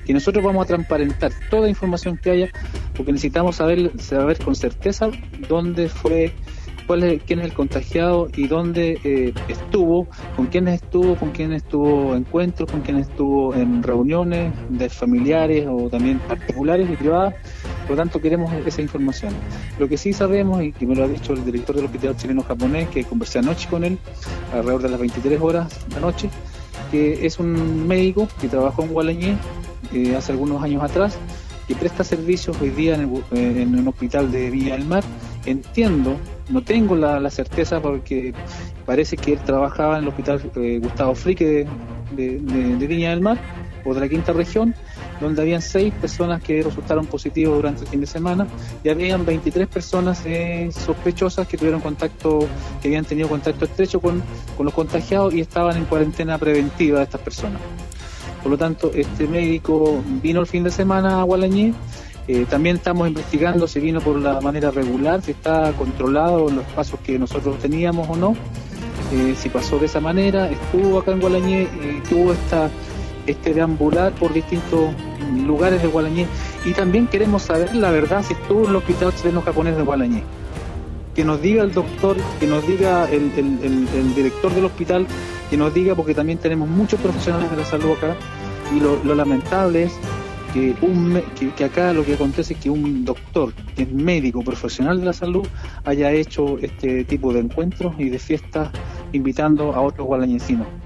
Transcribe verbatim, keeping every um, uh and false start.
Y nosotros vamos a transparentar toda información que haya, porque necesitamos saber, saber con certeza dónde fue, cuál es, quién es el contagiado y dónde eh, estuvo, con quiénes estuvo, con quiénes estuvo en encuentros, con quiénes estuvo en reuniones de familiares o también particulares y privadas. Por lo tanto, queremos esa información. Lo que sí sabemos, y que me lo ha dicho el director del Hospital Chileno-Japonés, que conversé anoche con él, alrededor de las veintitrés horas de la noche, que es un médico que trabajó en Gualañé eh, hace algunos años atrás, que presta servicios hoy día en, el, en un hospital de Viña del Mar. Entiendo, no tengo la, la certeza porque parece que él trabajaba en el hospital eh, Gustavo Frique de, de, de, de Viña del Mar, o de la quinta región, donde habían seis personas que resultaron positivos durante el fin de semana y habían veintitrés personas eh, sospechosas que tuvieron contacto, que habían tenido contacto estrecho con, con los contagiados y estaban en cuarentena preventiva de estas personas. Por lo tanto, este médico vino el fin de semana a Gualañé. Eh, también estamos investigando si vino por la manera regular, si está controlado los pasos que nosotros teníamos o no, eh, si pasó de esa manera, estuvo acá en Gualañé, eh, tuvo esta, este deambular por distintos lugares de Gualañé, y también queremos saber la verdad si estuvo en el Hospital Chileno-Japonés de Gualañé. Que nos diga el doctor, que nos diga el, el, el, el director del hospital, que nos diga, porque también tenemos muchos profesionales de la salud acá, y lo, lo lamentable es que, un, que, que acá lo que acontece es que un doctor, que es médico, profesional de la salud, haya hecho este tipo de encuentros y de fiestas invitando a otros gualañecinos.